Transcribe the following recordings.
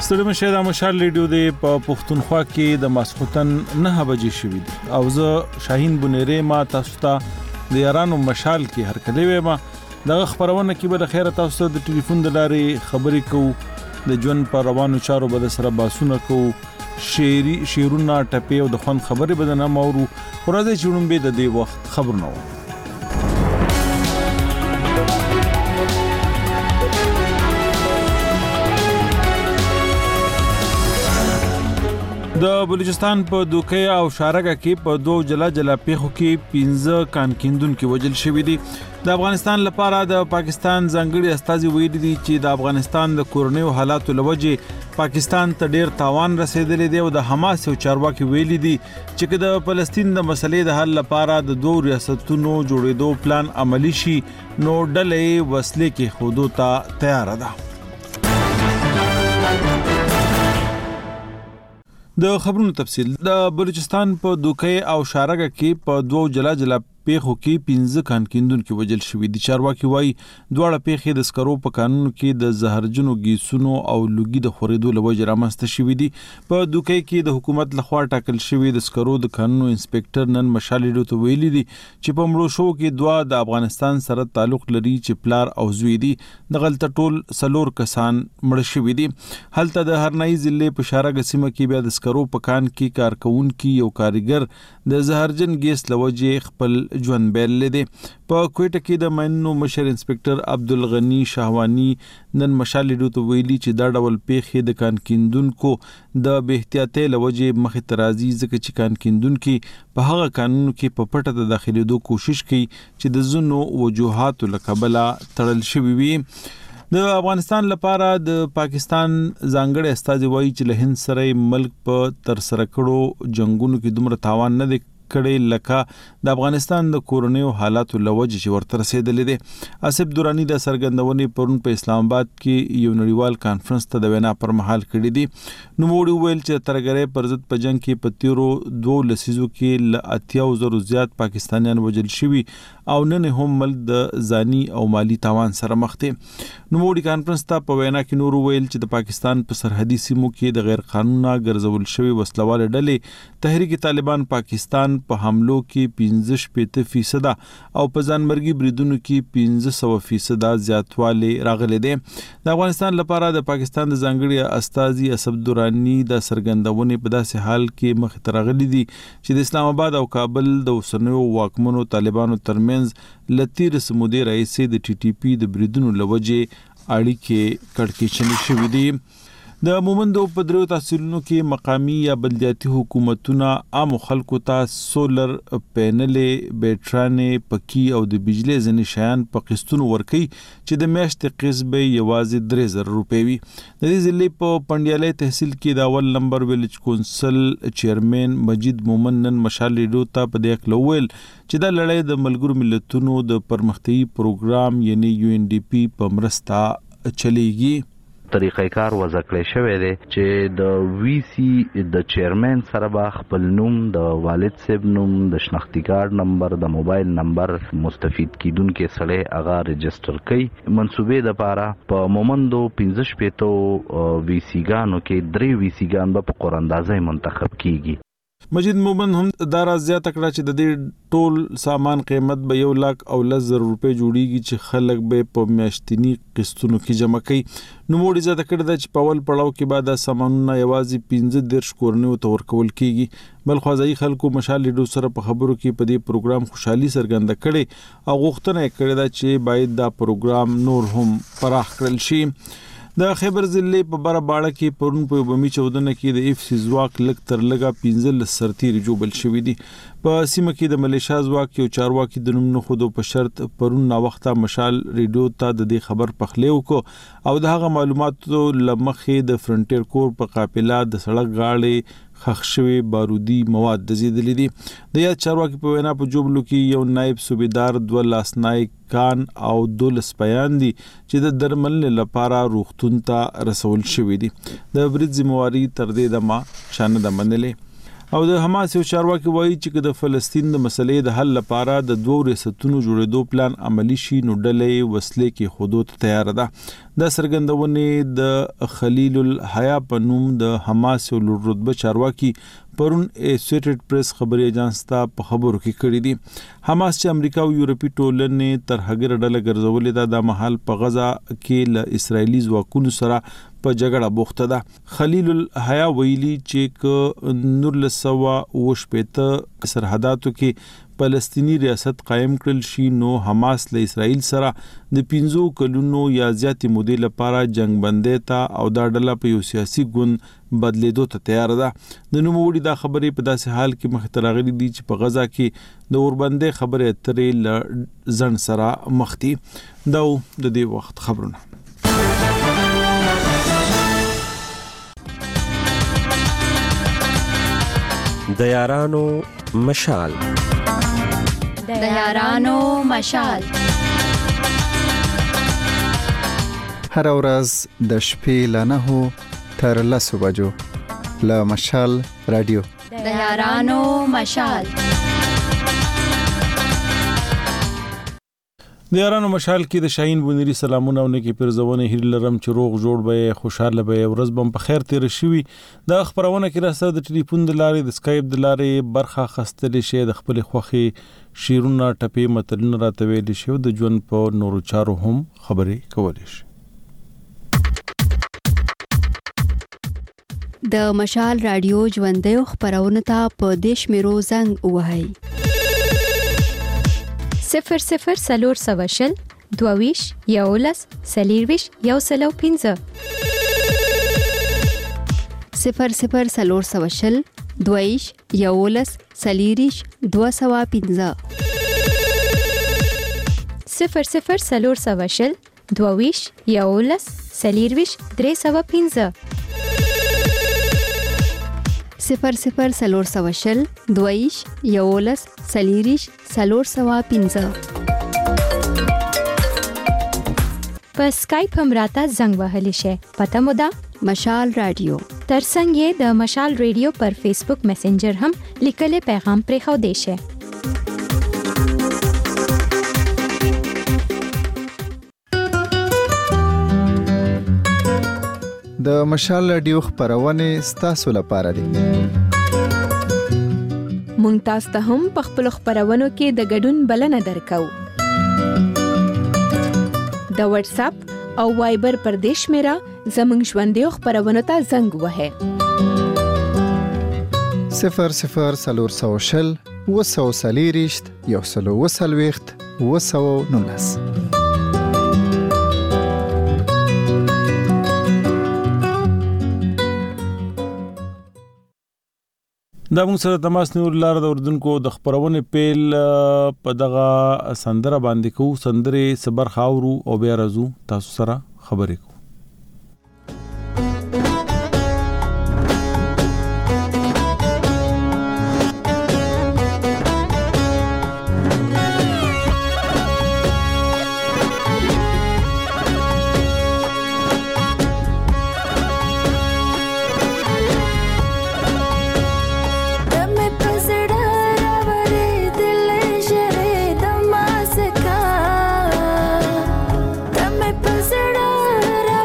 ستړي مشه د مشال ریډیو د پښتونخوا کې د ماسختن 9 بجې شوې دي او زه شاهین بنيري ما تاسو ته د یارانو مشال کې هر کله وې ما د خبرونه کې به خیره تاسو د ټلیفون د لارې خبرې کوو د ژوند پر روانو چارو به سره باسونه کوو شیرونه ټپي او د خون خبرې به نه مورو ورځې چونم به د دې وخت خبر نه و د بلوچستان په دوکه او شارګه کې په دوه جلا پیښو کې 15 کانکیندون کې وجل شوې دي د افغانستان لپاره د پاکستان ځانګړي استازي ویلي دي چې د افغانستان د کورنیو حالاتو لوجه پاکستان ته ډیر تاوان رسیدلی دی او د حماس او چارواکي ویلي دي چې د فلسطین د مسلې د حل لپاره د دوه ریاستونو جوړېدو پلان عملی شي نو ډلې وسلې کې خودو ته تیار ده د خبرونو تفصیل د بلوچستان په دوکه او شارګه کې په دوه جلا پیښو کې 15 کانکیندون کې وجل شوې دي چارواکي وایي دواړه پیښې د سکرو په قانون کې د زهرجنو ګیسونو او لوګي د خورېدو لوجه رامنځته شوې دي په دوکه کې د حکومت لخوا ټاکل شوی د سکرو د قانون انسپکټر نن مشالې ته ویلي دي چې په مړو شو کې دوا د افغانستان سره تعلق لري چې پلار او زوی دي د غلطه ټول سلور کسان مړ شوي دي هلته د هرنای ضلع په شارګه سیمه کې بیا د سکرو په کان کې کارکونکو یو کاریګر د زهرجن ګیس لوجه خپل ژوند بیل لیدي په کوټه کې د مینو مشر انسپکټر عبدالغنی شاهوانی نن مشالې ته ویلي چې دا ډول پیښې د کانکیندونکو د بے احتیاطۍ لوجه مخ ترازی ځکه چې کانکیندونکو په هغه قانون کې په پټه د داخليدو کوشش کوي چې د زونو وجوهات لکبلا تړل شوی وي د افغانستان لپاره د پاکستان ځانګړي استازي وایي چې له هند سره ملک په تر سره کړو جنگونو کې دومره تاوان نه دی کړي لکه د افغانستان د کورنیو حالاتو لوجه چې ورته رسیدلې دي اسف دورانی د سرګندونې پرون په اسلام آباد کې یو نړیوال کانفرنس ته د وینا پر مهال کړي دي نو موږ ویل چې ترګره پرزت په جنگ کې په تیرو 2 لسیزو کې ل 80,000 زیات پاکستانیان وجل شوي او نن هم ملک د ځاني او مالی تاوان سره مخ دي نو موږ کانفرنس ته په وینا کې نور ویل چې د پاکستان په سرحدي سیمو کې د غیر قانوني ګرځول شوی وسلوال ډلې تحریک طالبان پاکستان په حملو کې 15% او په ځانمرګي بریدونو کې 1500% زیاتوالی راغلي دي د افغانستان لپاره د پاکستان د ځانګړي استازي اسف دورانی د سرګندونې په داسې حال کې مخ ترغلي دي چې د اسلام آباد او کابل د اوسنیو واکمنو طالبانو ترمنځ لتیر سمودي رئیس د ټي ټي پی د بریدونو لوجه اړیکې کړکېچنې شوې دي د مومندو په درو تحصیلونو کې مقامی یا بلدیاتي حکومتونه عام خلکو ته سولر پینلې بیټرانې پکی او د بجلی ځنې شیان په قسطونو ورکي چې د میاشتې قسط به یوازې 3000 روپۍ وي د دې ضلع په پنډیالۍ تحصیل کې د اول نمبر ویلج کونسل چیرمن مجید مومن نن مشال ریډیو ته په دې کې لوول چې د لړۍ د ملګرو ملتونو د پرمختیايي پروګرام یعنی UNDP په مرسته چلیږي طریقې کار وضع کړی شوی دی چې د وی سی د چیرمن سره با خپل نوم د والد صاحب نوم د شناختی کارت نمبر د موبایل نمبر مستفید کیدونکو سره هغه رجستر کړي منسوبې د پاره په مومندو 15 وی سی ګانو کې 3 وی سی ګان په قراندازي منتخب کیږي مجید مومن هم دا راز زیات کړه چې د دې ټول سامان قیمت به 1,10,000 روپۍ جوړیږي چې خلک به په میاشتنی قسطونو کې جمع کوي نو موږ زیاته کړه چې په ول پړاو کې بعد سامانونه یوازې 15 کورنیو ته ورکول کیږي بل خوځي خلکو مشال ډو سره په خبرو کې په دې پروګرام خوشحالي سرګنده کړي او غوښتنه کړې ده چې باید دا پروګرام نور هم پراخ کړل شي د خیبر ضلع په براباړه کې پرون په بمی 14 کې د اف سی ځواک لک تر لګا 15 سرتیر جوړل شوې دي په سیمه کې د ملیشیا ځواک یو چارواکي د نوم نه خودو په شرط پرون نا وخته مشال ریډیو ته د دې خبر پخلیو کو او د هغه معلوماتو لمخې د فرنټیر کور په قافله د سړک غاړې خښوي بارودي مواد د زیدلې دي د یا چارواکي په وینا په جوبلو کې یو نائب صوبیدار د لاسنای کان او دولس بیان دي چې د درمل لپاره روغتون ته رسول شوی دي د برید ذمہواری تر دې دمه شانه د منلې او د حماس یو چارواکي وایي چې د فلسطین د مسلې د حل لپاره د دوه ریاستونو جوړېدو پلان عملی شي نو ډلې وسلې کې خودو ته تیار ده. د څرګندونې د خلیل الحیا په نوم د حماس یو لوړ رتبه چارواکي پرون اسوسییټډ پریس خبري ایجنس ته په خبرو کې کړی دي. حماس چې امریکا او یورپی ټولنې تر هغه ډله ګرځولې ده د محل په غزا کې له اسرایلی ځواکونو سره په جګړه بوخته ده. خلیل الحیا ویلي چې ک 1980 سرحداتو کې فلسطینی ریاست قائم کړل شي نو حماس له اسرائیل سره د 15 کلونو یا زیاتې مودې لپاره جنگ بندۍ ته او دا ډله په یو سیاسي ګوند بدلیدو ته تیار ده. د نوموړي دا خبرې په داسې حال کې مخ ته راغلي دي چې په غزا کې د اوربندۍ خبرې اترې له ځن سره مخ دي. دا د دې وخت خبرونه. د یارانو مشال د یارانو مشال هر ورځ د شپې له 9 تر 10 بجو له مشال رادیو د یارانو مشال. د یارانو مشال کې د شاهین بونری سلامونه او نیکی پرزونه هیر لرم چې روغ جوړ به خوشاله به ورځ بم په خیر تیر شي. د خبرونه کې را سره د ټلیفون د لارې د اسکایپ د لارې برخه خستل شي د خپل خوخي شیرونه ټپی متلونه راته ویل شي د ژوند په نورو چارو هم خبرې کولې شي. د مشال رادیو ژوندۍ خبرونه ته په دیش میرو زنګ وهاي 00 سواشل 22 یولس سلیرویش یو سلو 15 00 سواشل 22 یولس سلیریش 215 00 سواشل 22 یولس سلیرویش 315 00 سواشل 22 یولس سلیریش 315 په اسکایپ هم راته زنګ وهلی شي. پته مو ده مشال رادیو. ترڅنګ یې د مشال رادیو پر فیسبوک میسنجر هم لیکلي پیغام پرې خو دی شي. د مشال رادیو خبرونه ستاسو لپاره دي. مونږ تاسو ته هم په خپل خبرونو کې د ګډون بلنه درکو. د واتس اپ او وایبر پر دیش میرا زمنګ ژوندۍ خبرونو ته زنګ وهه 00 وسوسلیریشت یو سلو وسلويخت وسو نونس. دا موږ سره تماس نیول لار د اردوونکو د خبرونه پیل په دغه سندره باندې کو سندره صبر خاورو او بیا رازو تاسو سره خبرې کو. Dame pasará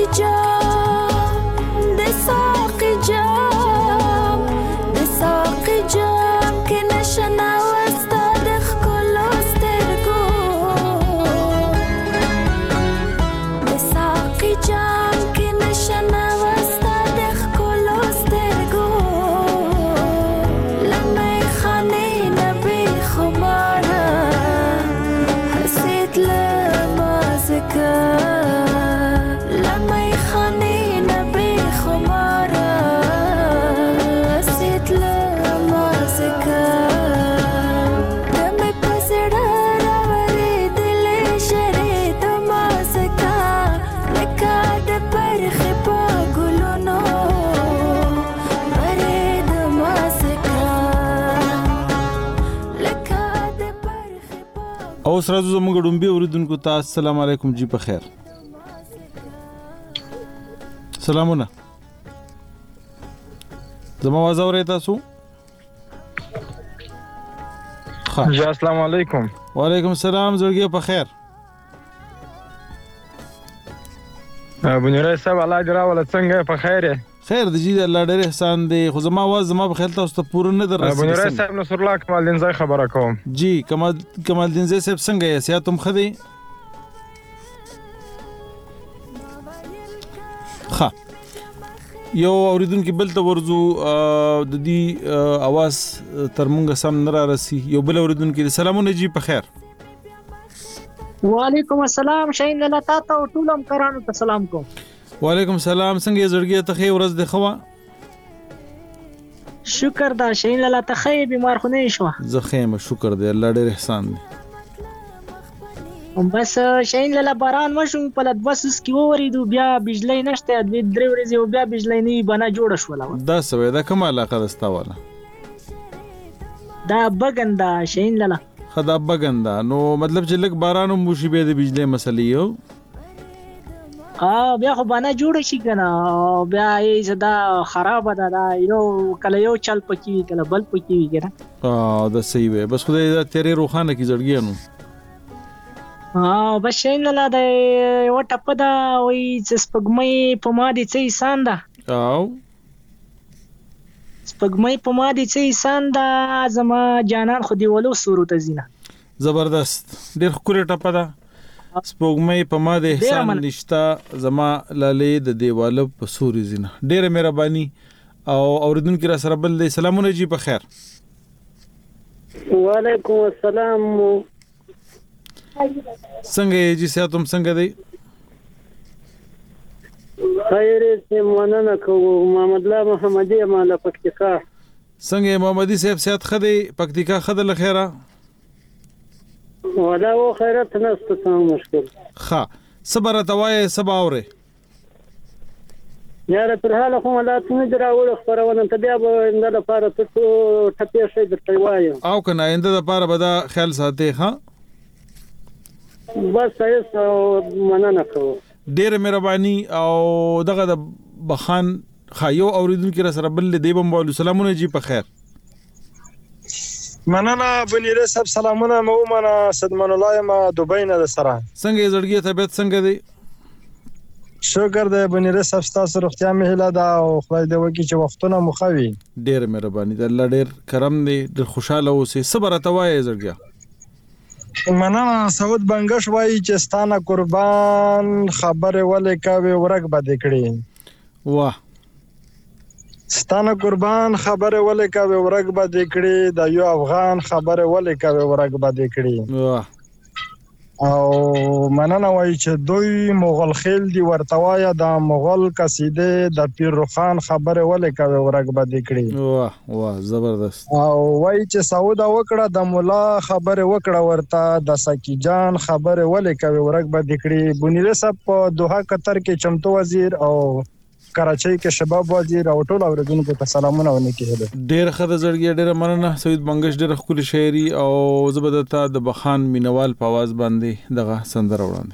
او سره زموږ ډومبي اوریدونکو ته السلام علیکم جی په خیر سلامونه زما आवाज اورئ تاسو جی السلام علیکم وعلیکم السلام زړګي په خیر بنیره صاحب الله دې راوله څنګه په خیر خیر د جی الله ډېر احسان دی خو زما आवाज زما په خیال تاسو ته پوره نه در رسیدي بنیره صاحب نصر الله کمال الدین زای خبره کوم جی کمال الدین زای صاحب څنګه یې سیاحت هم خدي ښه یو اوریدونکو بل ته ورزو د دې आवाज تر مونږ سم نه را رسي یو بل اوریدونکو سلامونه جی په خیر وعلیکم السلام شاین لاله تاسو ټول هم کرانو ته سلام کوم وعلیکم السلام څنګه زړګي ته خیر ورځ د خوا شکر دا شاین لاله ته خیر بیمار خو نه شو زه خیر شکر دی الله ډېر احسان دی بس شاین لاله باران مشو په لږ وسس کې وریدو بیا بجلی نشته د درې ورځې بیا بجلی نه بنا جوړ شو دا سوي دا کومه علاقه رستا والا دا بغندا شاین لاله خدا بغندا نو مطلب چې لک باران مو شي به د بجلی مسلې یو بیا خو باندې جوړ شي کنه بیا یې زدا خراب ده یو کله یو چل پکی کله بل پکی کنه دا صحیح وي بس خدای دا تیرې روخانه کی زړګي نو بس شین لا د وټه پدا وې سپګمې په ما دي څه انسان ده سپګمې په ما دي څه انسان ده زما جانان خو دی ولو صورت زینه زبردست ډېر خوري ټپه ده سپوږمۍ په ما د احسان نشتا زما لالې د دیواله په سوري زینه ډېره مهرباني او اوریدونکو را سره بل دی سلامونه جی په خیر وعلیکم السلام څنګه جی ساتم څنګه دی خیر سه مننه کوم محمد الله محمدي مال پکتیکا څنګه محمدي صاحب سات خدي پکتیکا خدل خیره ولا و خیرت نست څه مشکل ښه صبر توای سبا اوره یاره تر حاله خو لا څه دراول خبرونه ته بیا به د لپاره ته ټپې شي درته وایو او کنه انده د لپاره به دا خیال ساتي ها بس ایسه مننه کوم ډېر مهرباني او دغه د بخان خایو اوریدونکو را سره بل دی بم بولو سلامونه جی په خیر مننه بنیره صاحب سلامونه مو منه صدمن الله ما دوبۍ نه سره څنګه زړګي طبيعت څنګه دی شکر دی بنیره صاحب تاسو روغتیا مهله دا او خدای دې وکړي چې وختونه مخوي ډېر مهرباني د الله ډېر کرم دی ډېر خوشاله اوسې صبر توای زړګي مننه سعود بنگش وایي چې ستانه قربان خبره ولې کوي ورګ بد کړي واه ستانه قربان خبره ولې کوي ورګ بد کړي د یو افغان خبره ولې کوي ورګ بد کړي واه او مننه وایي چې دوی مغول خیل دی ورتوایا د مغول قصیده د پیر روخان خبره ولې کوي ورګ بد کړي واه واه زبردست او وایي چې سعود وکړه د مولا خبره وکړه ورته د سکی جان خبره ولې کوي ورګ بد کړي بنیره صاحب په دوحه قطر کې چمتو وزیر او کراچۍ کې شباب وزیر او ټول اوریدونکو ته سلامونه ونکړي ډېر خد زړګي ډېر مننه سعود بنگش ډېر خپل شاعري او زبردتا د بخان مینوال په आवाज باندې دغه سندره وړاندې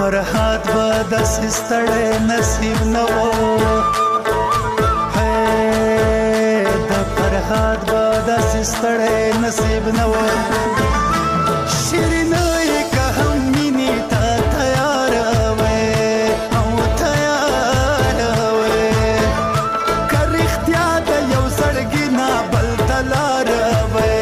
فرحات به داسې ستړی نصیب نه و د فرحات به داسې ستړی نصیب نه و شیرینه یې که هم مینې ته تیاره وې او تیاره وې که رښتیا د یو زړګي نه بل ته لاره وې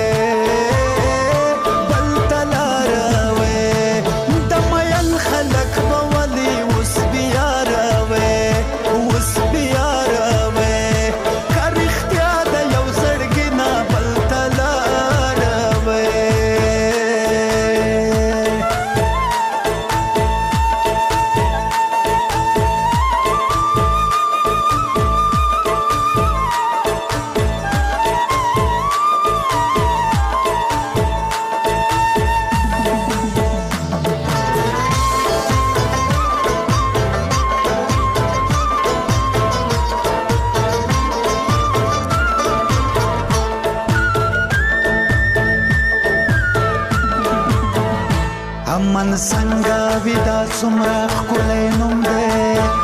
بل ته لاره وې د مین خلک به ولې اوس بیاره وې اوس بیاره وې که رښتیا د یو زړګي نه بل ته لاره وې امن څنګه ودا څومره ښکلی نوم دی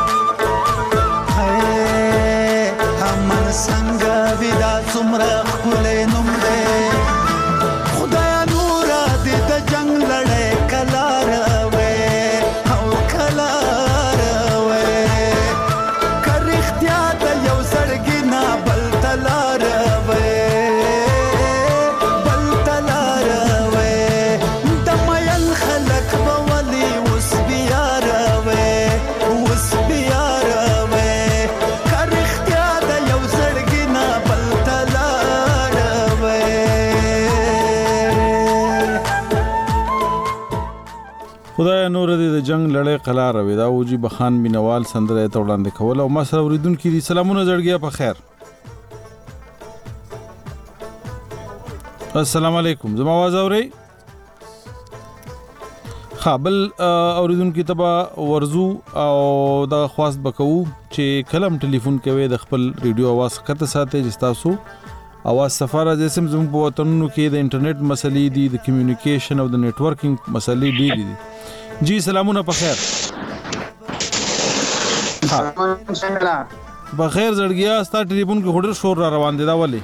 امن څنګه ودا څومره ښکلی نوم دی خدایا نوره دې د جنګ لړۍ کله راوې او کله راوې که رښتیا د یو زړګي نه بل ته لاره وې بل ته لاره وې د مین خلک به ولې اوس بیاره وې اوس بیاره وې که رښتیا د یو زړګي نه بل ته لاره وې خدای نور دې د جنگ لړۍ قلار وي دا وجي بخان مینوال سندره ته وړاندې کول او ما سره اوریدونکو دي سلامونه زړګیا په خیر السلام علیکم زما आवाज اوري خابل اوریدونکو تبا ورزو او دا خواست بکو چې کلم ټلیفون کوي د خپل ریډیو आवाज کته ساتي چې تاسو आवाज سفاره جسم زموږ په وطنونو کې د انټرنیټ مسلې دي د کمیونیکیشن او د نتورکینګ مسلې ډېرې دي جی سلامونه په خیر په خیر زړګیا ستا ټلیفون کې هډر شور را روان دي دا ولې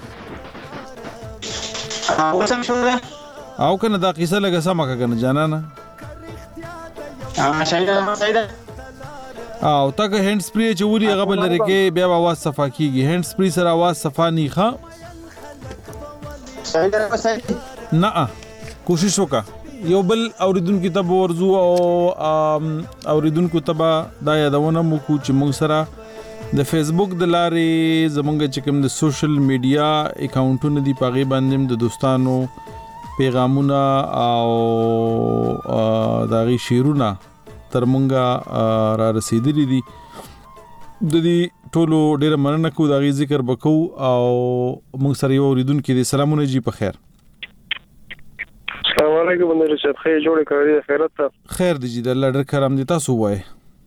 او کنه دا قصه لګه سم کنه جانانا او تاګه هاند سپری چې وري هغه بل لري کې بیا आवाज صفا کیږي هاند سپری سره आवाज صفا نه ښه نه کوشش وکړه یو بل اوریدونکو ته ورزو او اوریدونکو ته دا یادونه مو کو چې موږ سره د فیسبوک د لارې زمونږ چې کوم د سوشل میډیا اکاونټونه دي پاغي باندې د دوستانو پیغامونه او داغي شیرونه تر مونږه را رسیدلي دي د دې ټولو ډېر مننه کو داغي ذکر وکاو او موږ سره یو اوریدونکو دي سلامونه جی په خیر السلام علیکم بندر صاحب خیر جوړ کړی خیرت ته خیر دی جی د الله ډېر کرم دي تاسو وای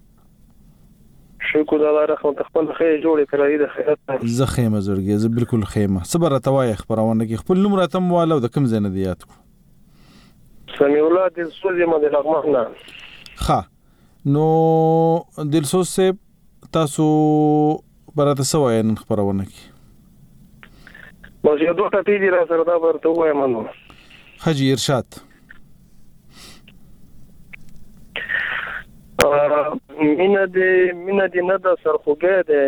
شکر الله رحمت خپل خیر جوړ کړی د خیرت ته زه خیمه زړګي زه بالکل خیمه صبر توای خبرونه کې خپل نوم راتم والو د کم زنه دی یاد کو سمي الله دل سوزي مده لغمه ها نو دل سوز سے تاسو برات سوای نن خبرونه کې بس یو دوه ټپی دي را سره دا ورته وایم نو حاجی ارشاد مینا دی نه د سرخوګه ده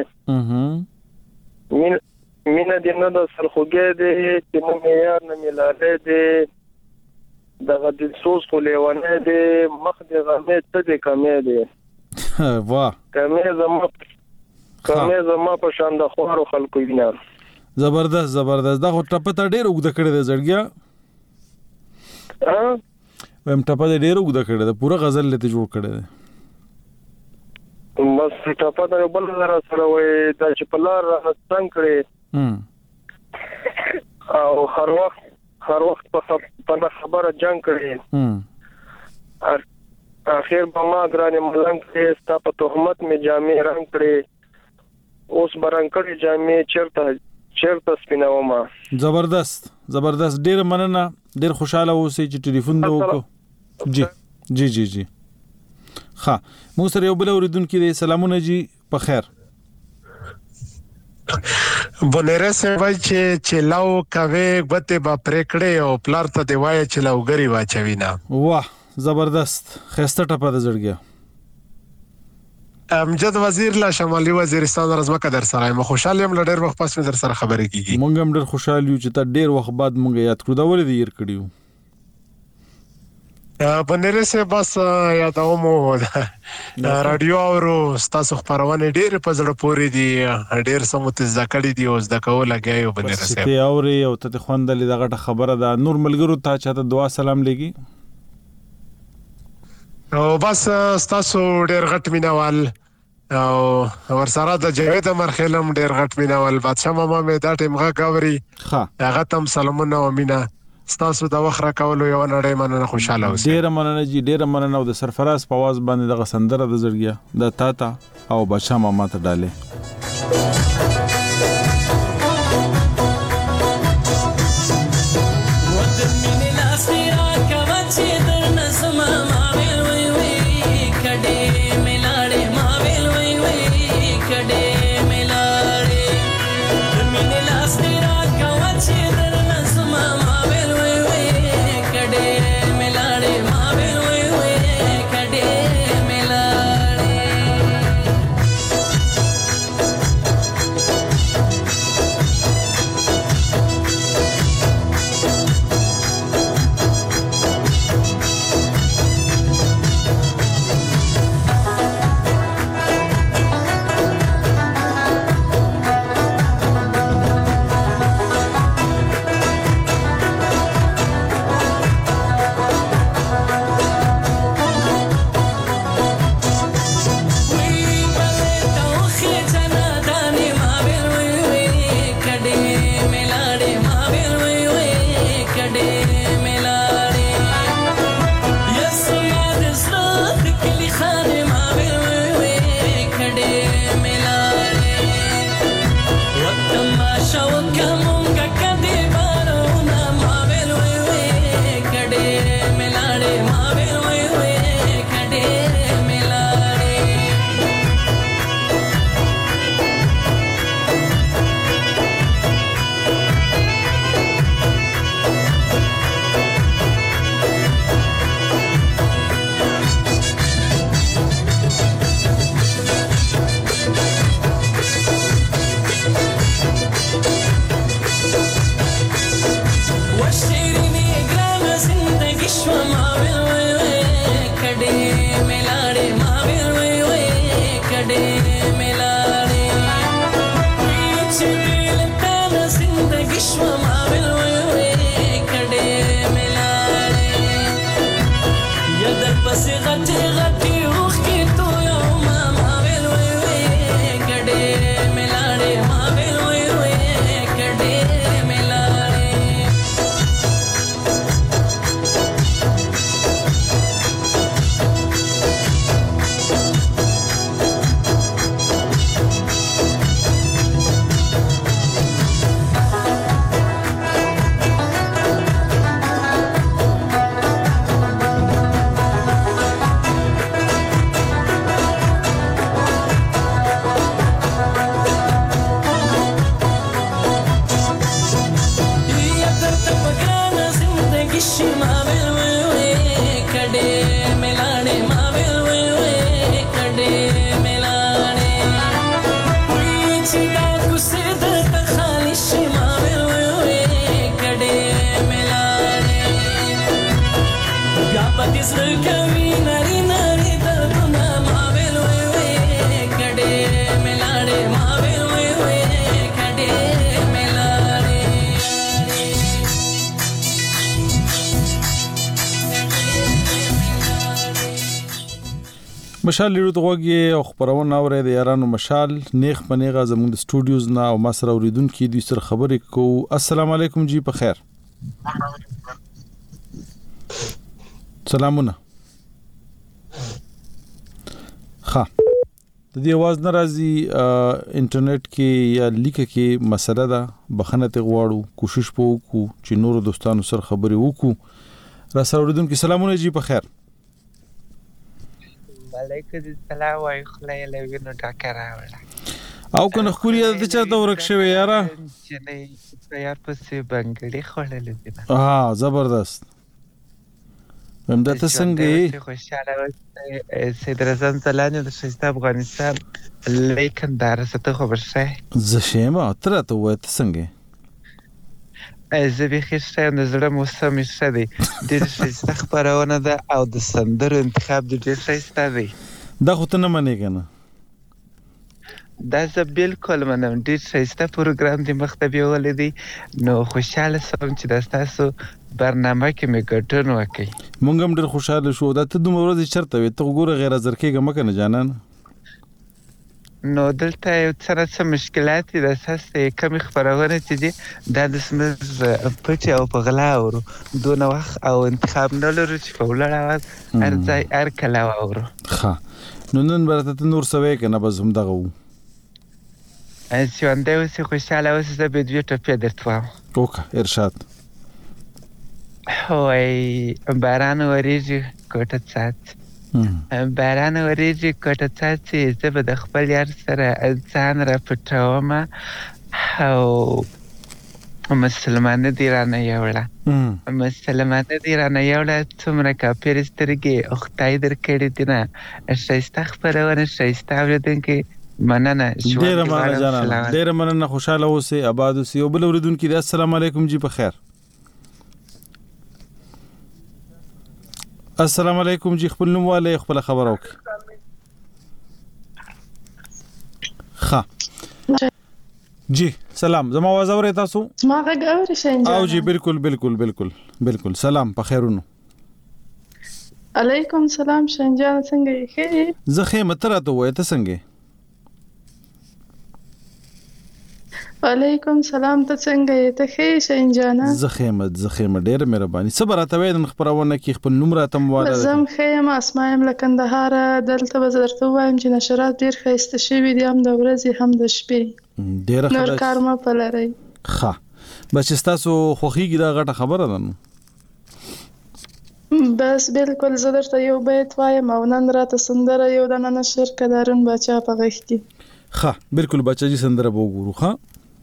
مینا دی نه د سرخوګه ده چې مو یار نه ملاله ده دغه د سوز خو لیوانه ده مخ د غمه ته د کمه ده واه کمه زما په شان د خورو خلکو وینا زبردست دا خو ټپه ډېر وګد کړی د زړګیا ویم ټپه ډېر وګد کړی د پوره غزل لته جوړ کړی بس ټپه د بل زرا سره وای د چپلار څنګه کړی او هر وخت په خبره جنگ کړی اخر په ما ګرانه ملنګ کې ستا په تهمت می جامې رنگ کړی اوس برنګ کړی جامې چیرته سپیناوما زبردست ډیر مننه ډیر خوشاله اوسې چې ټلیفون وکړو جی ها مو سره یو بل اوریدونکو دی سلامونه جی په خیر بونره سه وای چې لاو کوي غته با پریکړې او پلار ته دی وای چې لاوګری واچوي نه واه زبردست خسته ټپه د زړګیا امجد وزیر لا شمالي وزیرستان رزمکه در سره مو خوشاله يم لډر وخت پس مې در سره خبرې کیږي مونږ هم ډېر خوشاله یو چې تا ډېر وخت بعد مونږ یاد کړو دا ولې دی ير کړیو بونره سه بس یادومو رادیو اورو تاسو خبرونه ډېر په زړه پورې دي ډېر سموت ځکړې دي او ځکه ولګیو بونره سه ته اوري او ته خوندلې دغه خبره ده نور ملګرو ته چاته دعا سلام لګي او بس تاسو ډېر غټ مینوال او ورسره د جاوید مرخلم ډېر غټ مینوال بادشاہ ماما مې دا ټیم غاوري هغه تم سلامونه او مینا تاسو دا وخت را کولو یو نړۍ مننه خوشاله اوسئ ډېر مننه جی ډېر مننه او د سرفراز په आवाज باندې دغه سندره د زړګیا د تا او بادشاہ ماما ته ډاله مشال لرو دغه او خبرونه اورې د یارانو مشال نیخ پنیغه زموږ د سټوډیوز نه او مسر اوریدونکو د سر خبرې کو السلام علیکم جی په خیر سلامونه ها د دې आवाज ناراضي انټرنیټ کې یا لیک کې مسله ده بخنه ته غواړو کوشش وکړو چې نور دوستانو سره خبرې وکړو را سره اوریدونکو سلامونه جی په خیر علیکم السلام وای خلای لوینو ډاکر راوړه او کنه خوري د چاته ورک شوی یاره چې یار پسې بنګړي خړلې دي زبردست همدا ته څنګه یې خوشاله سید رضا زلانی د شیسته افغانستان لیکن درسته خبر شه زه شیمه تر ته وای ته څنګه زه به خسته نظر موسم شدی د شیسته خبرونه ده او د سندر انتخاب د ډیر شیسته دی دا خو ته نه منې کنه دا زه بالکل منم ډیر شیسته پروګرام دی مختبی ولدي نو خوشاله سم چې تاسو برنامه کې مې ګټون وکي مونږ هم ډیر خوشاله شو دا ته دومره ورځې چرته وي ته ګوره غیر حاضر کېږه مکه نه جانان نو دلته یو څه مشکلات دي د اساس کمی خبرونه چې دي دا د سمز پټ او په غلا اورو دونه وخت او انتخاب نه لرو چې په ولړ اواز ارځي ار کلا اورو ښه نو نن برته نور سوي کنه بس هم دغه وو ژوندی اوسې خوشحاله اوسې زه به دوې ټپې درته وایم وکړه ارشاد وای باران وریږي کوټه څاڅي باران وریږي کوټه څاڅي زه به د خپل یار سره ځان راپټوم او مسلمانه دي رانه یوړه څومره کافر سترګې او خدای درکړي دي نه ښایسته خپرونه ښایسته اورېدونکي مننه ډیره مننه خوشاله اوسئ آباد اوسئ او بل اوریدونکي دی السلام علیکم جی په خیر السلام علیکم جی خپل نوم والے خپل خبر وکړه ښه جی سلام زما आवाज اورئ تاسو ما غږ اورئ شنجان او جی بالکل سلام په خیرونو علیکم سلام شنجان څنګه یې زه خیمه تر ته وای ته څنګه وعلیکم سلام ته څنګه یې ته ښه شنجان زه خیمه ډېر مهرباني صبر راته وای نن خبرونه کې خپل نوم راته مواله زم خیمه اسماء لکندهار دلته بزرته وایم چې نشرات ډېر ښایسته شوي دي هم د ورځې هم د شپې ډېر نور کار ما پلري ښه بس تاسو خوخيږي دا غټه خبره ده نو بس بالکل زه درته یو بیت وایم او نن راته سندره یو د نن نشر کدارون بچا په غښتي ښه بالکل بچا جی سندره وګورو ښه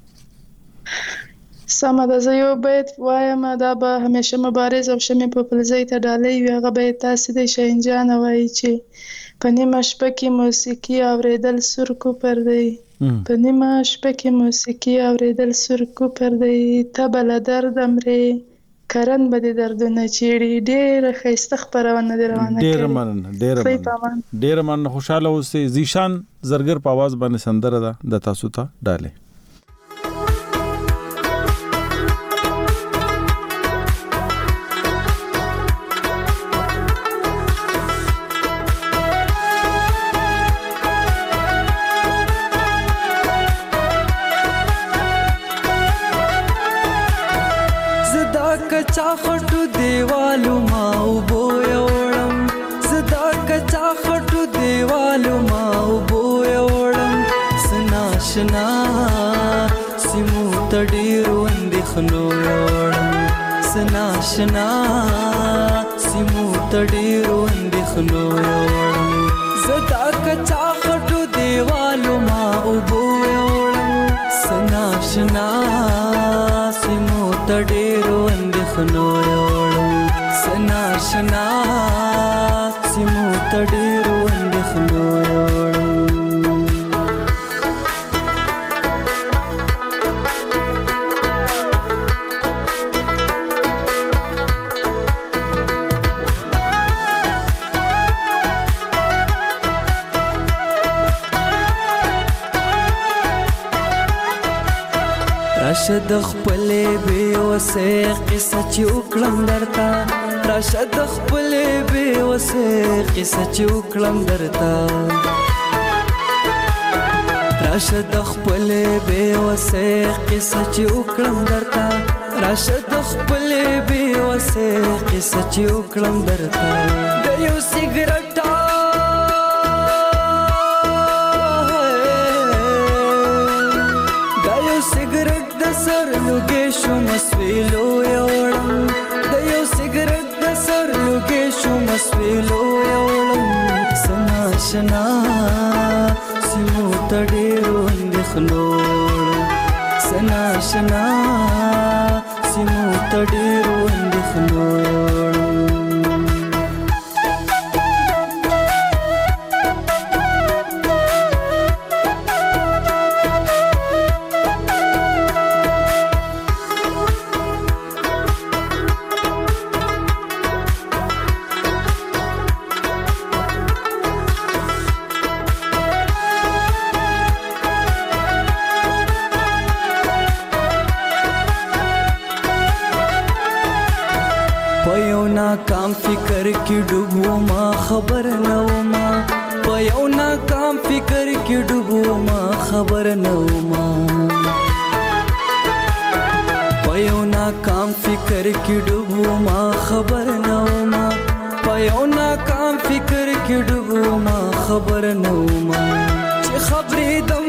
سمه ده زه یو بیت وایم دا به همیشه مبارز او شمې په پلزۍ ته ډالۍ وي هغه بیت داسې دی شهنجانه وایي چې په نیمه شپه کې موسیقي اورېدل سور کوپر دی په نیمه شپه کې موسیقي اورېدل سور کوپر دی ته به له درده مرې کرن به دې دردونه چیړي ډېره ښایسته خپرونه دې روانه کړې ډېره مننه خوشحاله اوسئ زیشان زرګر په आवाज باندې سندره ده د تاسو ته ډالۍ کچا خټو دیوالو ما وبو یوړم زدا کچا خټو دیوالو ما وبو یوړم سناشنا سیمو تډیرو اندخلو یوړم سناشنا سیمو تډیرو اندخلو یوړم زدا کچا خټو دیوالو ما وبو یوړم سناشنا سیمو تډیرو اندخلو یوړم سناشنا سیمو تډیرو اندخلو یوړم راشد خپلې بې وسې قصه چې وکړم درته راشد خپلې بې وسې قصه چې وکړم درته راشد خپلې بې وسې قصه چې وکړم درته راشد خپلې بې وسې قصه چې وکړم درته د یو سیګریټ سر لوګې شو مسویلو یوړم د یو سیګریټ د سر لوګې شو مسویلو یوړم سنا شنا سیمو تډیرو اندخلوړ سنا شنا سیمو تډیرو اندخلوړ ناکام فکر کی ډوبو ما خبر نه وما پيو ناکام فکر کی ډوبو ما خبر نه وما پيو ناکام فکر کی ډوبو ما خبر نه وما پيو ناکام فکر کی ډوبو ما خبر نه وما چې خبرې دم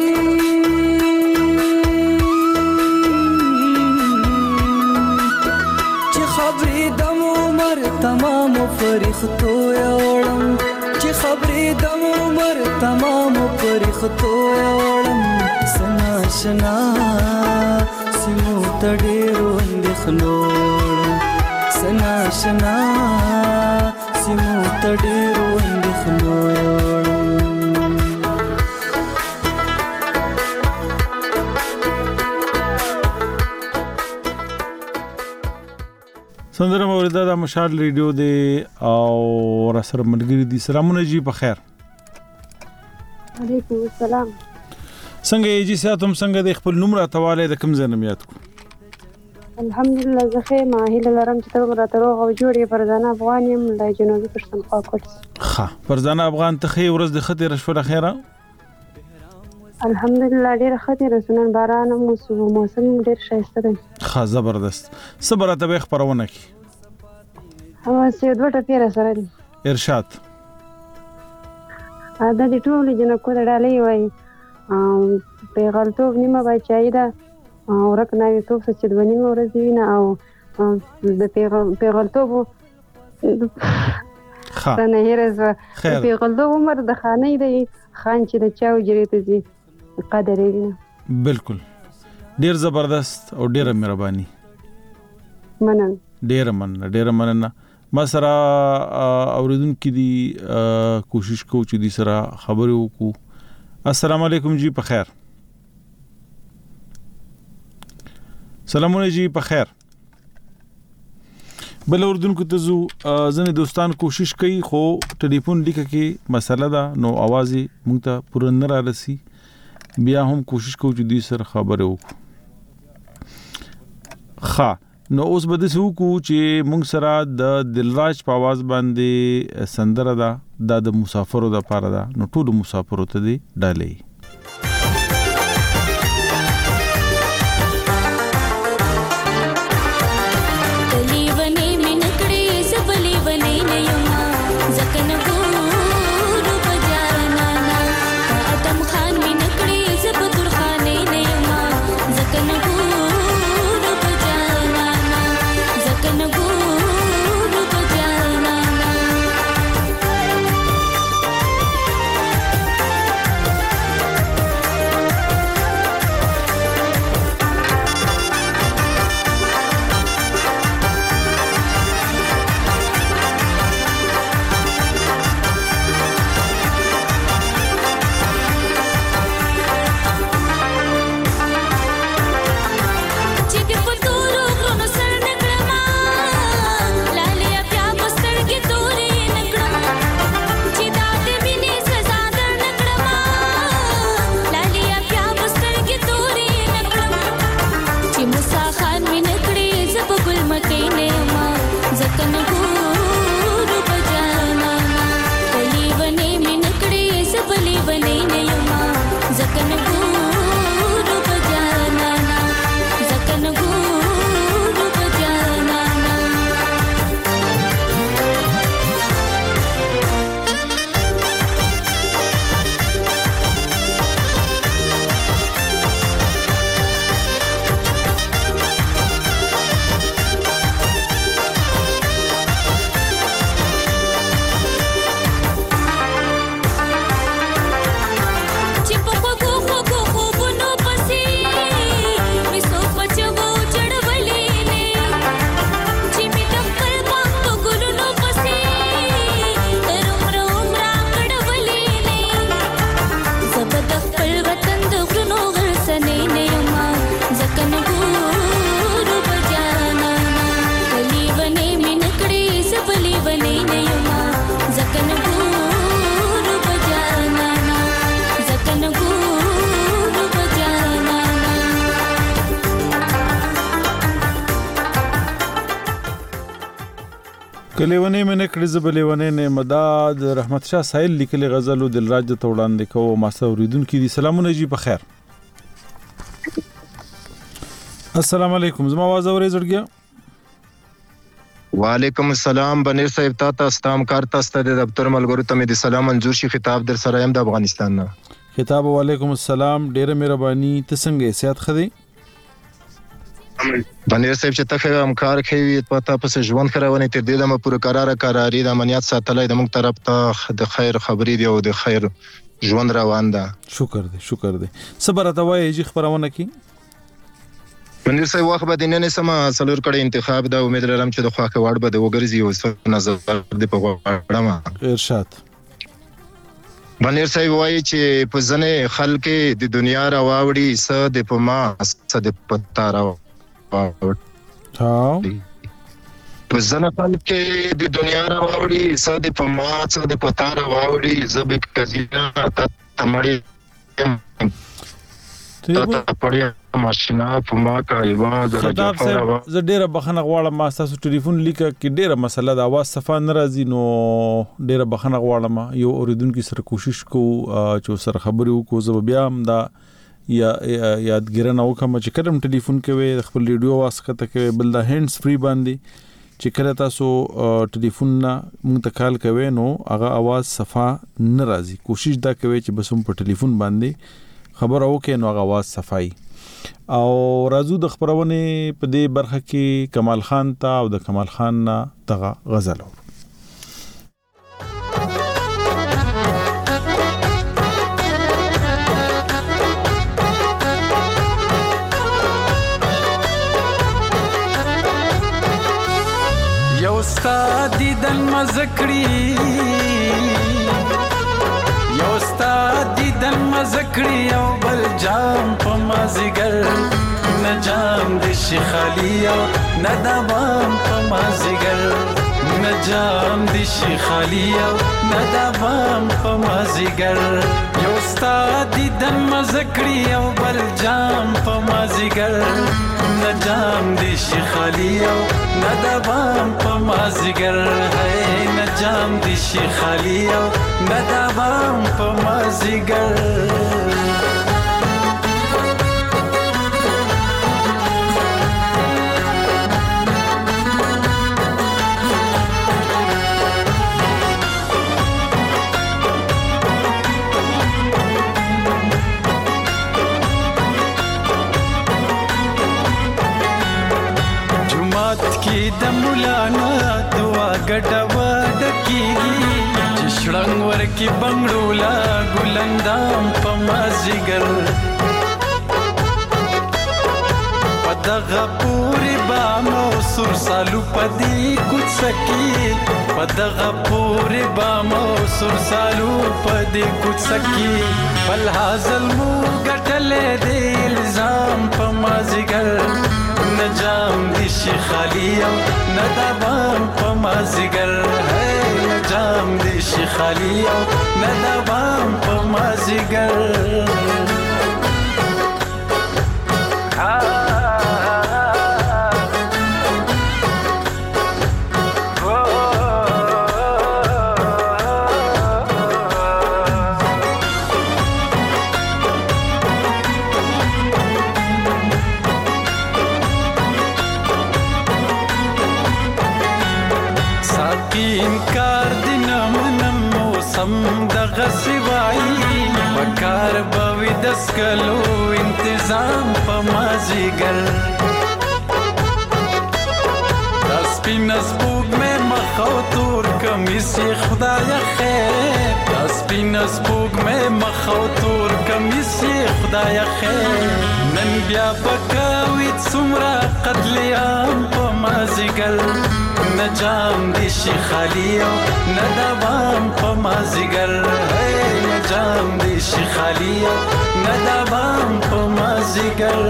چې خبرې دم تمام فرښتو یوړم چې خبرې د عمر تمام فرښتو یوړم سنا شنا سیمو تډیرو اندخلوړم سنا شنا سیمو تډیرو اندخلوړم سندره موریدا د مشال ریډیو دی او را سره ملګری دي. سلامونه جی په خیر. علیکم السلام. څنګه یې جی ساتم څنګه د خپل نوم راتواله د کوم ځای نمیات کو؟ الحمدلله زه خې ما هیله لرم چې ته راته روغ او جوړې فرزانه افغان یم د جنوبي پښتونخوا کوټ. ښه فرزانه افغان ته خې ورځ د خطر شپه خیره. الحمدلله ډیر خطر رسونن باران موسم ډیر ښایسته دی. ښه زبردست. صبر ته به خبرونه کی. سه دوه ټپه را سره دي. ارشاد. دا د ټول جنکو د ډالۍ وای پیغلتوب نیمه بچای دا ورک ناوی توب څه د ونیمه ورځ وینه او د پیغلتوب نه هرز پیغلتوب عمر د خانې دی خان چې د چاو جری ته زی قدر وینه. بالکل ډیر زبردست او ډیر مهرباني. منن ډیر مننه ما سره اوریدونکو دی کوشش کوو چې دی سره خبرې وکړو. السلام علیکم جی په خیر. سلامونه جی په خیر. بل اوریدونکو ته زو ځنه دوستان کوشش کوي خو ټلیفون لیکه کې مسله ده نو आवाज مونږ ته پوره نه را رسي. بیا هم کوشش کوو چې دی سره خبرې وکړو. ښه نو اوس به د سوکو چې مونږ سره د دلراج په आवाज باندې سندره ده د مسافرو د پاره ده نو ټول مسافرو ته دی ډالې. کلیونه منه کړي زبلیونه نه مداد رحمت شاه سایل لیکلي غزل او دلراج ته وړاندې کوو ما سوریدونکو دي سلامونه جی په خیر السلام علیکم زما आवाज اورې زړګیا وعلیکم السلام بنیر صاحب تاسو استام کار تاسو ته د دفتر ملګرو ته مې د سلام منظور شي خطاب در سره يم د افغانستان نه خطاب وعلیکم السلام ډیره مهرباني ته څنګه صحت خدي بنیر صاحب چې تاسو هم کار کوي پتا پس ژوند خراونه تر دې دمه پوره قراري د امنیت ساتلای د موږ طرف ته د خیر خبرې دی او د خیر ژوند روان ده شکر دی صبر ته وایي چې خبرونه کی بنیر صاحب واخ به د نن سم سلور کړه انتخاب دا امید لرم چې د خواخه وړ به د وګرځي او نظر د په وړه ارشاد بنیر صاحب وایي چې په ځنه خلک د دنیا راوړي س د پما س د پتا راوړي په ځنه خلک د دنیا راوړي س د پما س د پتا راوړي زب کزینا تمړي ته پړیا ماشینا پما کایوا خداب صاحب زه ډیره بخنه غواړم ما تاسو ټلیفون لیکه کې ډیره مسله د आवाज صفه ناراضي نو ډیره بخنه غواړم یو اوریدونکو سره کوشش کو چې سره خبرې وکړو زه بیا هم دا یا یادګرنه وکم چې کلم ټلیفون کوي خپل ریډیو واسکته کوي بل د هاندز فری باندې چې کله تاسو ټلیفون نه مونږ ته کال کوي نو هغه आवाज صفه ناراضي کوشش دا کوي چې بس هم په ټلیفون باندې خبر او کې نو غواز صفای او راځو د خبرونه په دې برخه کې کمال خان ته او د کمال خان نه دغه غزل یو استاد دن مزکړي یو استاد دن مزکړي او بل جام په مازیګر نه جام د شیخالی او نه دبام په مازیګر نه جام د شیخالی او نه دبام په مازیګر یو استاد دن مزکړي او بل جام په مازیګر نه جام د شیخالی او نه دبام په مازیګر هي نه جام د شیخالی او نه دبام په مازیګر د مولانا دعا ګډوا ډکیږي چې شړنګ ورکی بنگړولا ګلندام په مازیګر پدغه پوری بامو سر سالو پدی کوڅکی پدغه پوری بامو سر سالو پدی کوڅکی بل حاصل مو ګټلې دی الزام په مازیګر نجام دی شیخالی او ندبام په مازیګر ہے نجام دی شیخالی او ندبام په مازیګر انکار دین منم موسم دغه سوای وکار بوي دسکلو انتظام په مازیګر داس پینس بوګ مې مخاو تور کمیس خدای خیر داس پینس بوګ مې مخاو تور کمیس خدای خیر نن بیا پکاوي څومره قتلیام په مازیګر نجام دی شیخالی او ندبام په مازیګر ہے نجام دی شیخالی او ندبام په مازیګر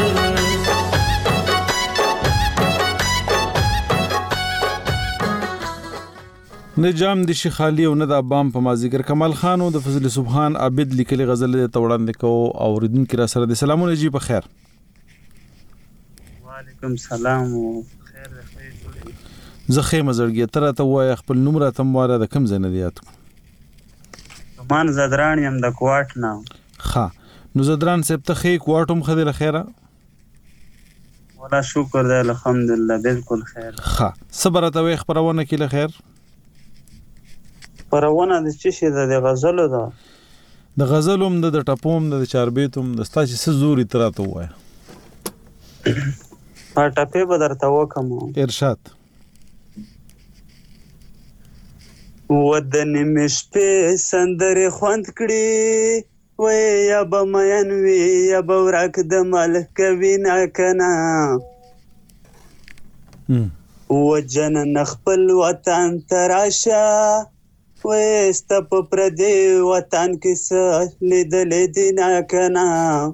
نجام د شیخالی او ندبام په مازیګر کمال خان او د فضل سبحان عابد لیکلي غزل ته وړاندې کوو او ردون کې را سره د سلامونه جی په خیر وعلیکم السلام زخه مزړګي تر ته وای خپل نوم را تم واره د کم زنه دیات مان زدران يم د کوټ نه ها نو زدران سپ ته خې کوټم خدای خیره ولا شکر ده الحمدلله بالکل خیر ها صبر ته وای خبرونه کې خیر پرونه د چی د غزلو ده د غزلوم د ټپوم د چاربیتوم د ستاسو څه زوري تر ته وای په ټپه به درته وکم ارشاد ودن مشپې سندره خوند کړي وې یا به مین وی یا به ورک د ملک وینا کنا وجن نخپل وطن تراشه وې ستپ پردې وطن کې څه لیدل دینا کنا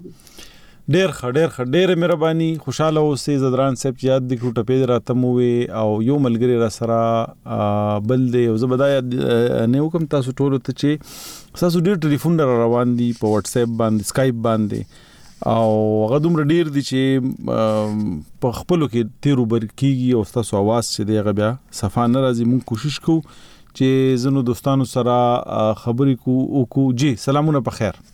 ډېر مهرباني خوشاله اوسې زدران صاحب یاد دي کوټه په راته موي او یو ملګری را سره بل دی او زبدا نه حکم تاسو ټول ته چې تاسو ډېر ټلیفون روان دي په واتس اپ باندې سکایپ باندې او هغه دومره ډېر دي چې په خپلو کې تیرو بر کیږي او تاسو आवाज چې دی هغه بیا صفانه راځي مونږ کوشش کوو چې زنو دوستانو سره خبرې کو جی سلامونه په خیر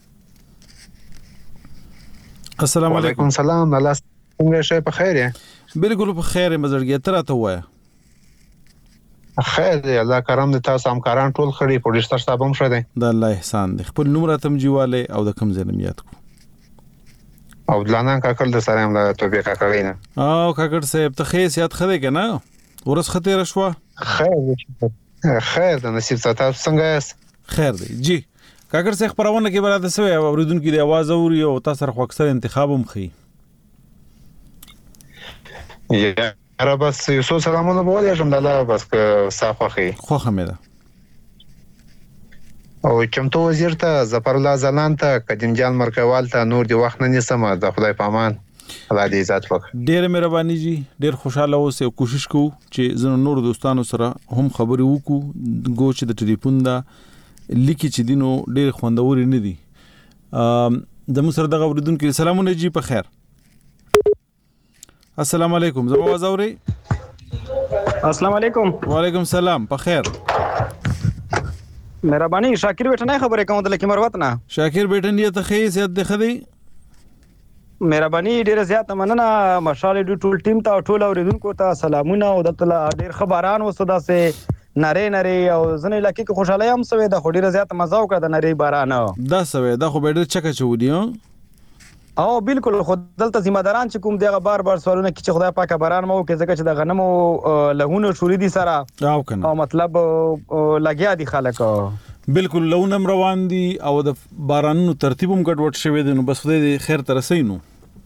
السلام علیکم سلام الله څنګه شې په خیر یې بالکل په خیر مزړګي تر ته وای خیر دی الله کرم دې تاسو همکاران ټول خړي پولیسټر صاحب هم شه دي د الله احسان دی خپل نوم راتم جیواله او د کم زلمیات کو او دلانان کاکل د سره هم لا توبې کاکلینه او کاکړ صاحب ته خیس یاد خده کنه ورس خطر شوا خیر د نصیب تاسو څنګه یاست خیر دی جی کاکړ څخه خبرونه کې براته سوي اوریدونکو د आवाज اوري او تاسو سره خو اکثر انتخاب هم خي یا را بس یو سلامونه بوله جام الله بس صافه خي خو خمه او چمتو وزیر ته ظفر الله زلان ته قدیم جان مرکوال ته نور دی وخت نه نسمه د خدای پامان الله دې عزت وکړي ډېر مهرباني جی ډېر خوشاله اوسه او کوشش کوو چې زنه نور دوستانو سره هم خبرې وکړو ګوچ د ټلیفون دا لیکي چې دینو ډېر خوندوري نه دي د مو سره دغه اوریدونکو سلامونه جی په خیر السلام علیکم زما आवाज اوري السلام علیکم وعلیکم السلام په خیر مهرباني شاکر بیٹه نه خبره کوم د لکی مروت نه شاکر بیٹه نه ته خې زیات ده خدي مهرباني ډیره زیات مننه مشال د ټول ټیم ته ټول اوریدونکو ته سلامونه او د ډیر خبران وسدا سه نری او زنه لکه کې خوشاله هم سوي د خډيره زیات مزه وکړه د نری باران دا سوي دا خو به ډیر چکه چودي او بالکل خود دلته ذمہ داران چې کوم دغه بار سوالونه کې چې خدای پاک باران مو کې ځکه چې د غنمو لهونه شوري دي سره او مطلب لګیا دي خلک بالکل لونم روان دي او د بارانونو ترتیبم ګډوډ شوی دی نو بس خدای خیر تر رسینو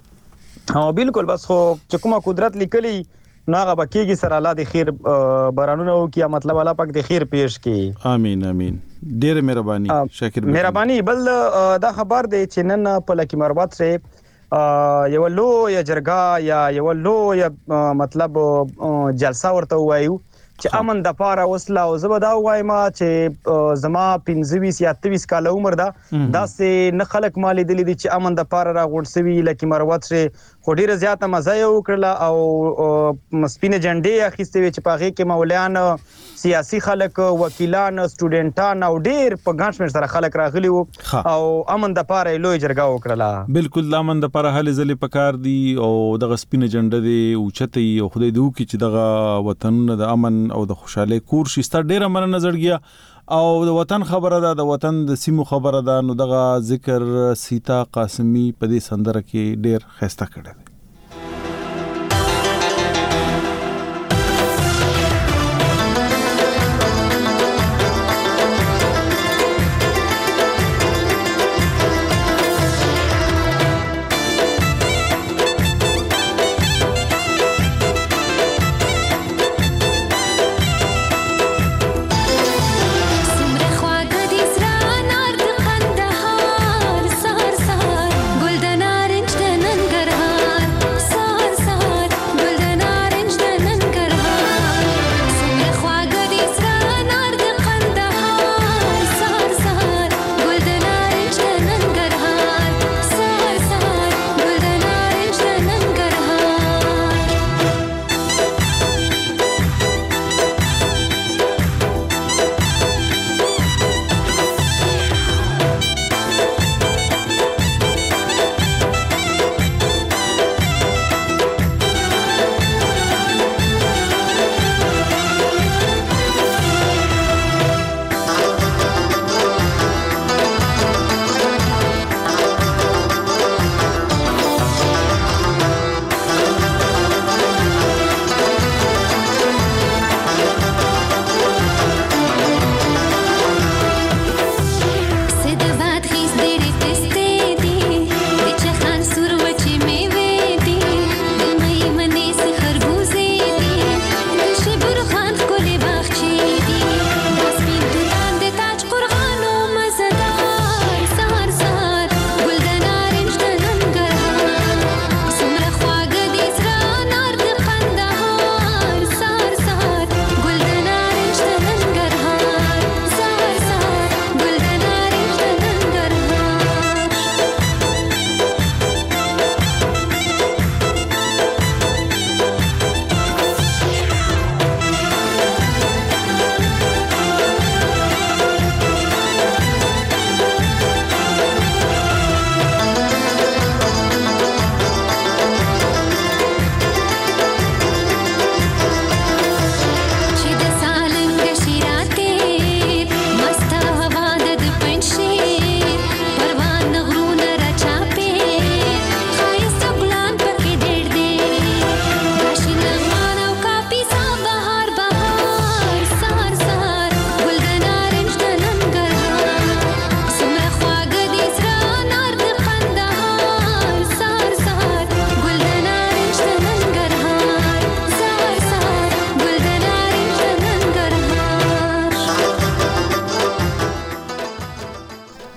بالکل بس خو چې کومه قدرت لیکلی ناغه بکیږي سره الله د خیر بارانونو کیا مطلب الله پاک د خیر پیش کی امين امين ډیر مهرباني شاکر مهرباني بل دا خبر دی چې نن په لکی مربات سره یو لو یا جرګه یا یو لو یا مطلب جلسه ورته وایو چې امن د پاره وسله او زبدا وایم چې زما 25 یا 23 کال عمر دا داسې نه خلک مالي دي چې امن د پاره را غونډسوي لکه مروت سره خډيره زیاته مزه یو کړله او سپینه جنډې اخیستې چې پاغه کې مولان سیاسي خلک وکیلان سټوډنټان او ډیر په ګانشمن سره خلک راغلي او امن د پاره لوی جرګه وکړه بالکل د امن د پاره هلي ځلې پکار دي او دغه سپینه جنډه دی او چته او خدای دې وکړي چې دغه وطن د امن او د خوشاله کور شي ستر ډیره مننه زړګیا او د وطن خبره ده د وطن د سیمو خبره ده نو دغه ذکر سیتا قاسمی په دې سندره کې ډیر خسته کړی ګل د نارنج د ننګرهار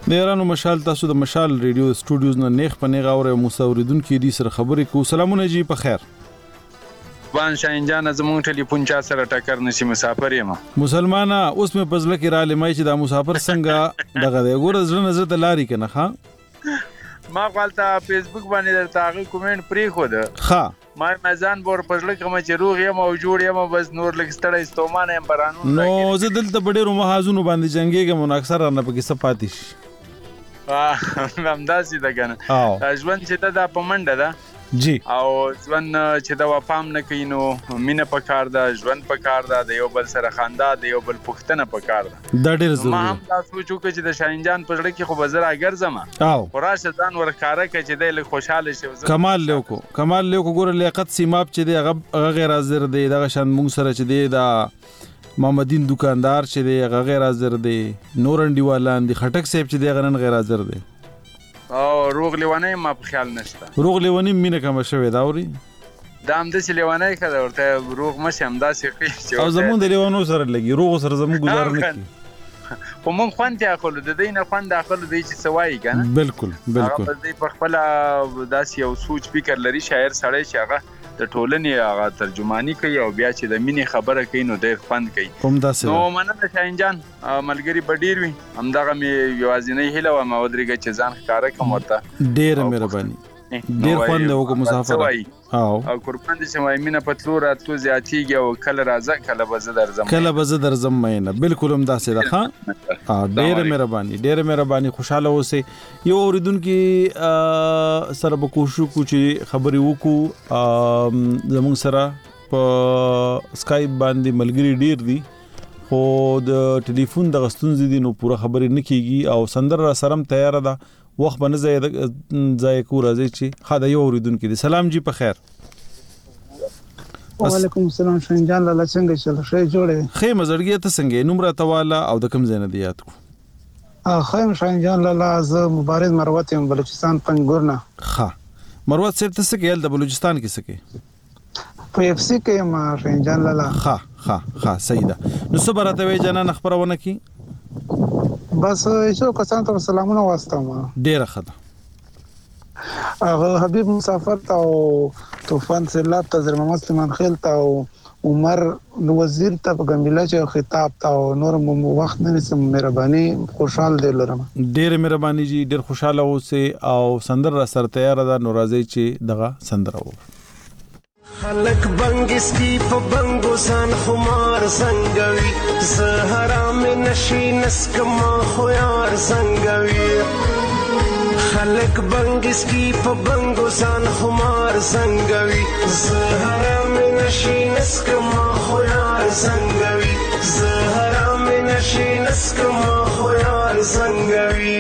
د یارانو مشال تاسو د مشال ریډیو سټوډیوز نه نیخ پنیغه او مصوریدونکو دي سره خبرې کو. سلامونه جی په خیر. وان شاین جان زموږ ټلیفون چا سره ټکر نشي مسافر یم. مسلمانه اوس مې پزله کې را لمای چې دا مسافر څنګه دغه دی ګور زړه نظر ته لاري کنه. ها ما خپلته فیسبوک باندې درته هغه کومنټ پری خو ده. ها ما مزان بور پزله کوم چې روغ یم او جوړ یم بس نور لګ ستړی ستومان یم برانو. نو زه دلته ډېر محازونو باندې جنگيږم نو اکثر نه پکې سپاتیش. همداسې ده کنه. ژوند چې دا په منډه ده جی او ژوند چې دا وفام نه کوي نو مینه پکار ده، ژوند پکار ده، د یو بل سره خندا، د یو بل پوښتنه پکار ده. دا ډېر ضروري. ما هم تاسو وچو چې د شاهین جان په ځړ کې خو بزر اگر زما خراشه ځان ورکاره کې چې د خوشاله شي. کمال لیوکو ګور لیاقت سیماب چې دی هغه غیر حاضر دی. دغه شان مونږ سره چې دی دا محمدین دکاندار چې دی هغه غیر حاضر دی. نورنډي والان دی خټک صاحب چې دی هغه نن غیر حاضر دی. او روغ لیوانی ما په خیال نشته. روغ لیوانی مینه کوم شوی دا اوري دا هم د لیوانی کده ورته روغ مشه هم داسې کوي او زمون د لیوانو سره لګي روغ سره زمون گزار نه کی. په مونږ خوان ته اخلو د دینه خوان د اخلو دی چې سوای کنه. بالکل هغه د په خپل داسې یو سوچ فکر لري شاعر سړی چې هغه د ټولنې هغه ترجمانی کوي او بیا چې د مینې خبره کوي نو ډېر خوند کوي. کوم داسې نو مننه شاهین جان ملګری بډیر وي همدغه مې یوازینۍ هیله و ما ودرېږه چې ځان ښکاره کوم ورته. ډېره مهرباني ډېر خوند وکړو مسافر او قربان دي چې مینه په تلو راتلو زیاتیږي او کله راځه کله به زه درځم مینه. بالکل هم داسې ده. ښه ډېره مهرباني خوشاله اوسئ. یو اوریدونکي سره به کوشش وکړو چې خبرې وکړو. زموږ سره په سکایپ باندې ملګري ډېر دي خو د ټلیفون د غستونځ دي نو پوره خبرې نه کیږي او سندر را سرم تیار ده وخت باندې ځای کو راځي چې خاله یو اوریدونکو دي. سلام جی په خیر. وعلیکم السلام شاهین جان لاله څنګه چل شي جوړه خې مزړګي ته څنګه نمبر تواله او د کم زنه دی یاد کو. خیم شاهین جان لاله ز مبارز مروت یم بلوچستان پنګورنا. ښه مروت سره ته څه کې د بلوچستان کې څه کې په اف سی کې ما شاهین جان لاله. ښه صحیح ده. نو صبرته وی جنان خبرونه کی بس یو کسان ته سلامونه واستم. ډیره ښه ده. هغه حبیب مسافر ته او طوفان سیلاب ته زر محمد سلیمان خیل ته او عمر وزیر ته په ګمبله چې خطاب ته او نور وخت نه سم مهرباني خوشحال دی لرم. ډیره مهرباني جی ډیر خوشاله اوسه او سندر را سره تیار ده نو راځي چې دغه سندر و. خلق بنگس کی په بنگو سان خمار سنگوي زهرا من نشي نسکما خو یار سنگوي. خلق بنگس کی په بنگو سان خمار سنگوي زهرا من نشي نسکما خو یار سنگوي. زهرا من نشي نسکما خو یار سنگوي.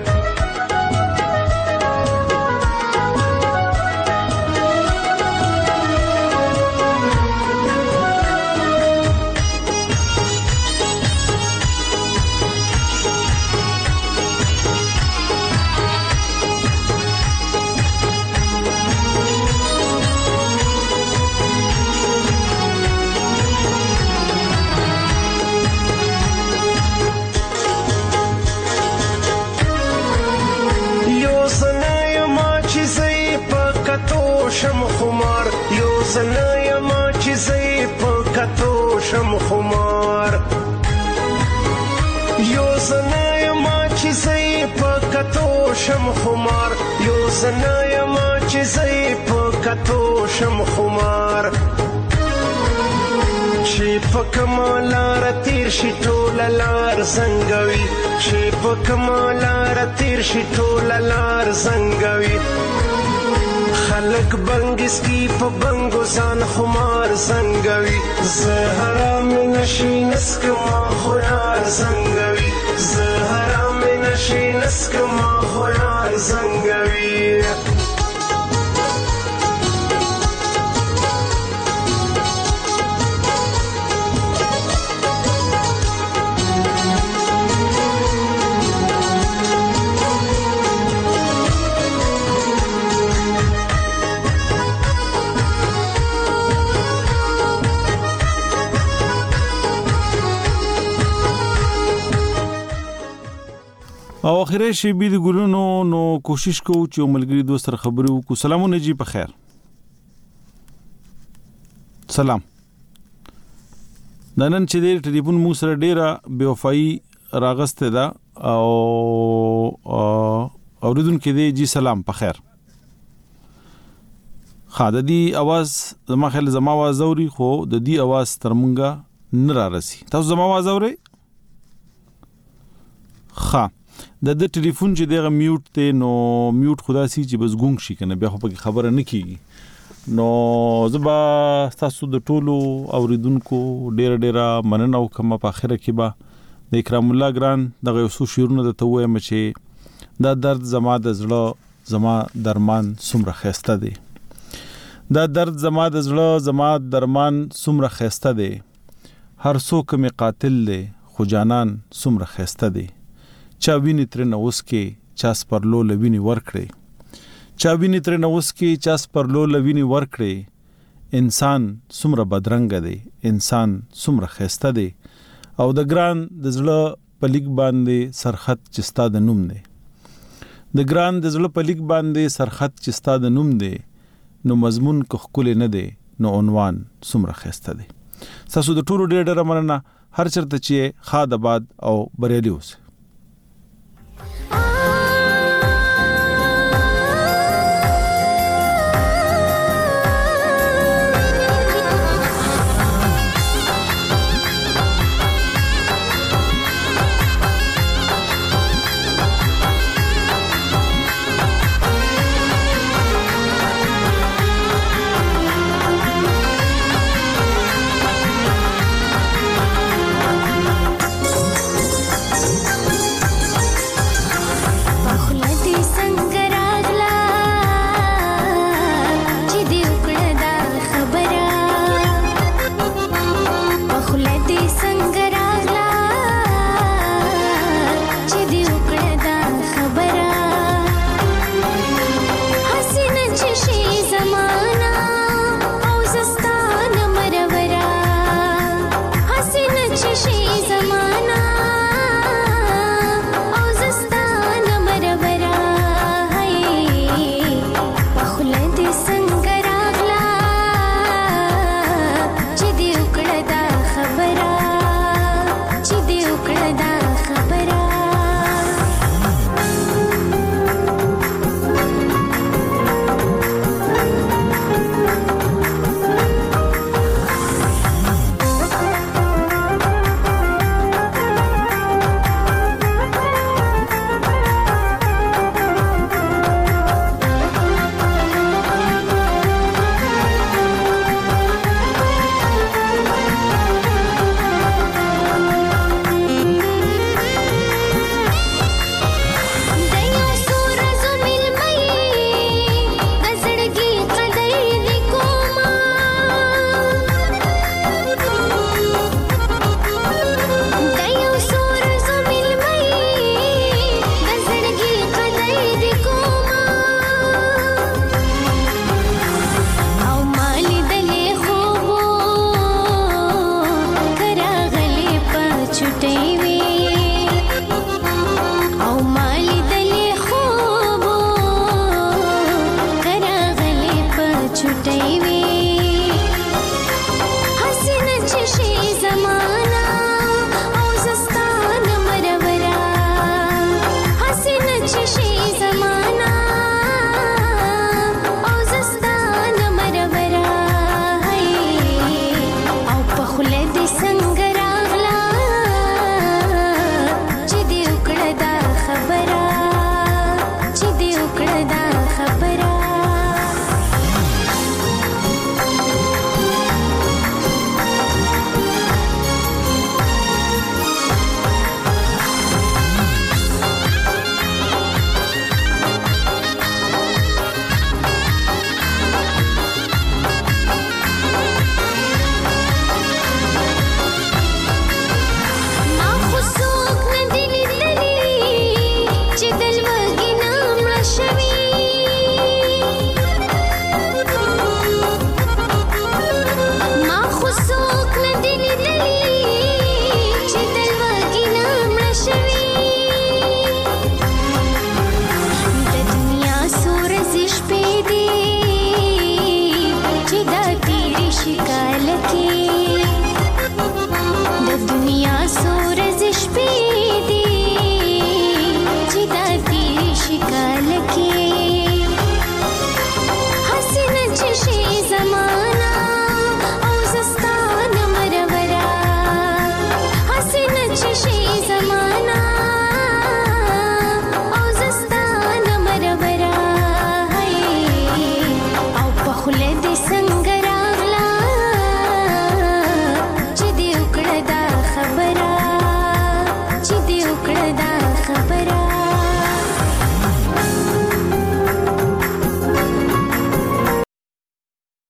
شم خمار یو زنه یما چې زی په کتو شم خمار. یو زنه یما چې زی په کتو شم خمار. یو زنه یما چې زی په کتو شم خمار. چې په کمالار تیر شي ټول لار زنګوي. چې په کمالار تیر شي ټول لار زنګوي. خلق بنگس کی په بنگو ځان خمار سنگوي. زهرا من نشي نسکما خو یار سنگوي. زهرا من نشي نسکما خو یار سنگوي. او اخیری شی بي د ګلونو نو کوشش کوو چې ملګری دوست سره خبرې وکړو. سلامونه جی په خیر. سلام. نن چې د ټلیفون مو سره ډیره بے وفائی راغسته ده او اوریدونکو دی جی سلام په خیر. خاده دی आवाज زما خل زما आवाज اوري خو د دې आवाज ترمنګه نه را رسي. تاسو زما आवाज اورئ؟ ها د ټلیفون چې دغه میوټ ته نو میوټ خدا سي چې بس ګونګ شي کنه بیا خو په خبره نه کیږي. نو زبا تاسو د ټولو اوریدونکو ډیره مننه وکم. په اخره کې به د اکرام الله ګران دغه یو شیرونه د تویم چې دا درد زما د زړه زما درمان سمره خسته دی. دا درد زما د زړه زما درمان سمره خسته دی. هر څوک می قاتل دی خو جانان سمره خسته دی. چا ویني تر نو اوس کې چاس پر لو لویني ورکړي. چا ویني تر نو اوس کې چاس پر لو لویني ورکړي. انسان سمره بدرنګ دی. انسان سمره خسته دی. او د ګران د زړه پلیک باندې سرخط چستا د نوم دی. د ګران د زړه پلیک باندې سرخط چستا د نوم دی. نو مضمون کو خپل نه دی نو عنوان سمره خسته دی. تاسو د ټولو ډېر مننه. هر چرته چې خاد آباد او بریالي اوسئ. څنګه